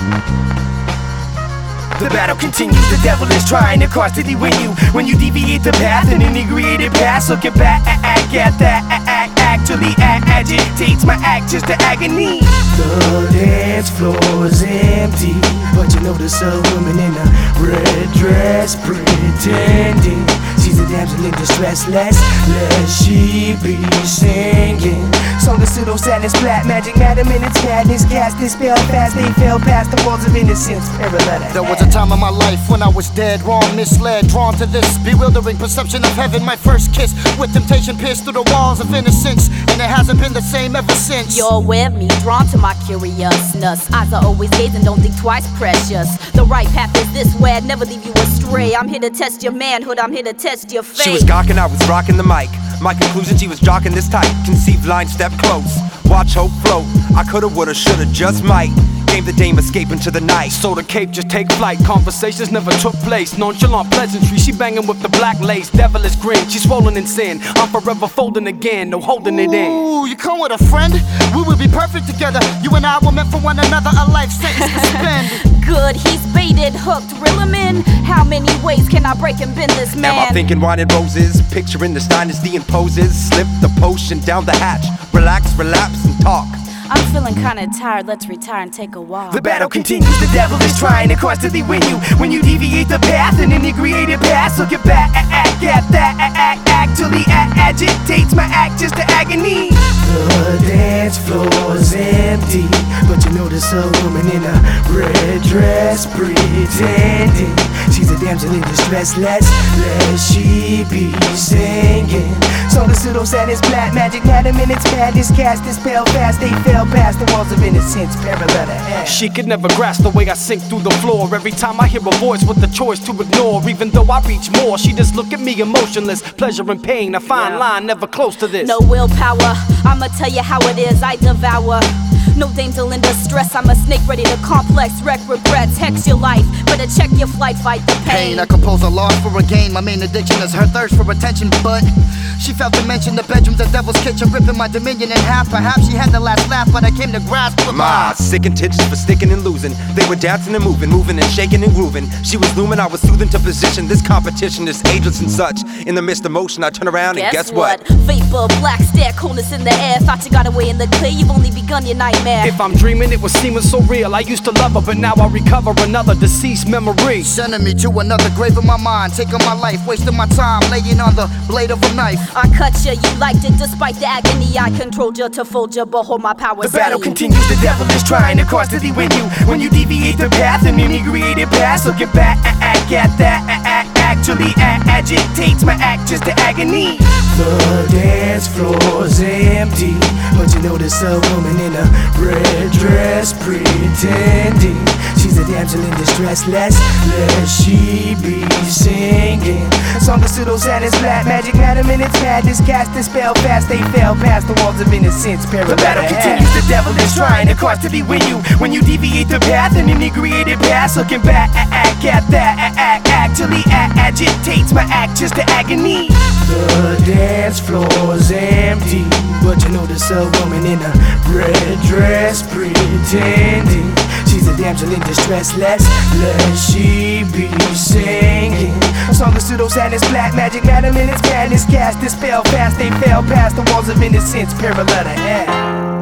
The battle continues, the devil is trying to constantly win you. When you deviate the path, an inebriated past looking back at that actually agitates my actions to agony. The dance floor is empty, but you notice a woman in a red dress pretending she's a damsel in distress. Lest she be singing song of pseudo sadness, black magic, madam in its madness, cast this spell fast. They fell past the walls of innocence. There was a time in my life when I was dead wrong, misled, drawn to this bewildering perception of heaven. My first kiss with temptation pierced through the walls of innocence, and it hasn't been the same ever since. You're with me, drawn to my curiousness. Eyes are always gazing, don't think twice, precious. The right path is this way, I'd never leave you astray. I'm here to test your manhood, I'm here to test your faith. She was gawking, I was rocking the mic. My conclusion, she was jocking this tight. Conceived line, step close. Watch, hope, float. I coulda, woulda, shoulda, just might. Game the dame, escape into the night. So the cape just take flight. Conversations never took place. Nonchalant pleasantry. She banging with the black lace. Devilish grin. She's swollen in sin. I'm forever folding again. No holding it in. Ooh, you come with a friend? We would be perfect together. You and I were meant for one another. A life sentence to spend. Good, he's baited, hooked, reel him in. How many ways can I break and bend this man? Am I thinking wine and roses? Picturing the dynasty and poses. Slip the potion down the hatch. Relax, relapse, and talk. I'm feeling kinda tired, let's retire and take a walk. The battle continues, the devil is trying to constantly win you. When you deviate the path, an inebriated past looking back at that actually agitates my actions to agony. The dance floor is empty, but you notice a woman in a red dress pretending she's a damsel in distress. Lest she be singing song of pseudo sadness, black magic, madam in its madness, cast this spell fast. They fell past the walls of innocence, parallel to hell. She could never grasp the way I sink through the floor. Every time I hear a voice with the choice to ignore, even though I reach more, she just look at me emotionless. Pleasure and pain, a fine line, never close to this. No willpower, I'ma tell you how it is, I devour. No damsel in distress, I'm a snake ready to complex, wreck regrets, hex your life. Better check your flight, fight the pain. I compose a loss for a gain. My main addiction is her thirst for attention, but she felt to mention the bedroom's the devil's kitchen, ripping my dominion in half. Perhaps she had the last laugh, but I came to grasp with my sick intentions for sticking and losing. They were dancing and moving and shaking and grooving. She was looming, I was soothing to position. This competition is ageless and such. In the midst of motion, I turn around and guess what? Vapor, black stare, coolness in the air. Thought you got away in the clear, you've only begun your nightmare. If I'm dreaming, it was seeming so real. I used to love her, but now I recover another deceased memory. Sending me to another grave in my mind, taking my life, wasting my time, laying on the blade of a knife. I cut you, you liked it despite the agony. I controlled you to fold you, behold my power. The battle continues, the devil is trying to constantly win you. When you deviate the path, an inebriated past looking back at that actually agitates my actions to agony. The dance floor is empty, but you notice a woman in a red dress pretending she's a damsel in distress. Lest she be singing song of pseudo sadness, black magic, madam in its madness, cast this spell fast. They fell past the walls of innocence, parallel. The battle continues, the devil is trying to constantly win you. When you deviate the path, an inebriated past looking back at that actually agitates my actions to agony. The dance floor is empty, but you notice a woman in a red dress pretending she's a damsel in distress. Lest she be singing song of pseudo sadness, black magic, madam in its madness, cast this spell fast. They fell past the walls of innocence, parallel to hell.